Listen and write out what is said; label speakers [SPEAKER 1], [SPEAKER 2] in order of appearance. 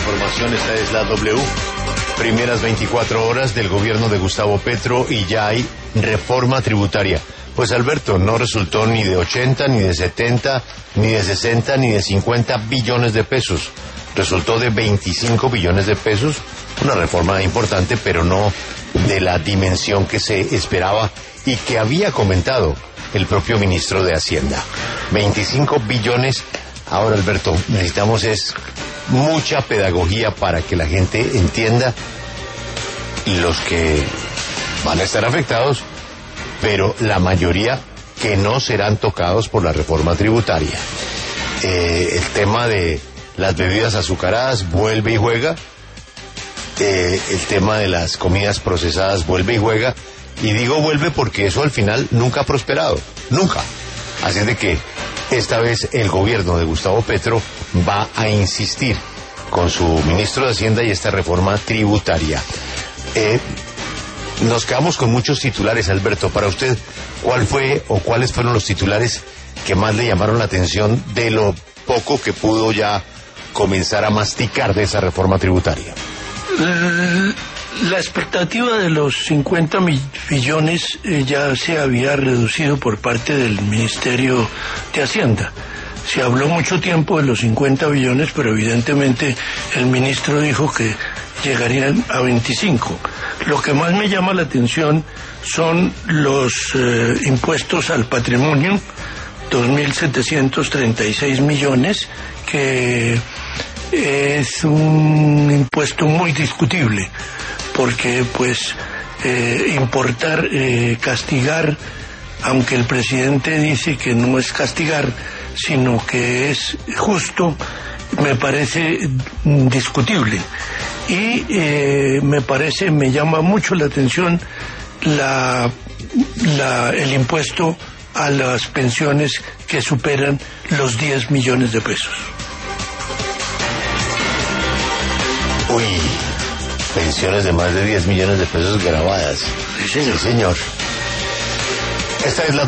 [SPEAKER 1] información, esta es la W. Primeras 24 horas del gobierno de Gustavo Petro y ya hay reforma tributaria. Pues Alberto, no resultó ni de 80, ni de 70, ni de 60, ni de 50 billones de pesos. Resultó de 25 billones de pesos, una reforma importante, pero no de la dimensión que se esperaba y que había comentado el propio ministro de Hacienda. 25 billones. Ahora, Alberto, necesitamos mucha pedagogía para que la gente entienda, los que van a estar afectados, pero la mayoría que no serán tocados por la reforma tributaria. El tema de las bebidas azucaradas vuelve y juega. El tema de las comidas procesadas vuelve y juega. Y digo vuelve porque eso al final nunca ha prosperado. Nunca. Así es de que esta vez el gobierno de Gustavo Petro va a insistir con su ministro de Hacienda y esta reforma tributaria. Nos quedamos con muchos titulares, Alberto. Para usted, ¿cuál fue o cuáles fueron los titulares que más le llamaron la atención de lo poco que pudo ya comenzar a masticar de esa reforma tributaria?
[SPEAKER 2] La expectativa de los 50 billones ya se había reducido por parte del Ministerio de Hacienda. Se habló mucho tiempo de los 50 billones, pero evidentemente el ministro dijo que llegarían a 25. Lo que más me llama la atención son los impuestos al patrimonio, 2.736 millones, que es un impuesto muy discutible, porque pues importar, castigar, aunque el presidente dice que no es castigar, sino que es justo, me parece discutible. Y me llama mucho la atención el impuesto a las pensiones que superan los 10 millones de pesos.
[SPEAKER 1] Uy, pensiones de más de 10 millones de pesos grabadas.
[SPEAKER 2] Sí, señor.
[SPEAKER 1] Sí, señor. Esta es la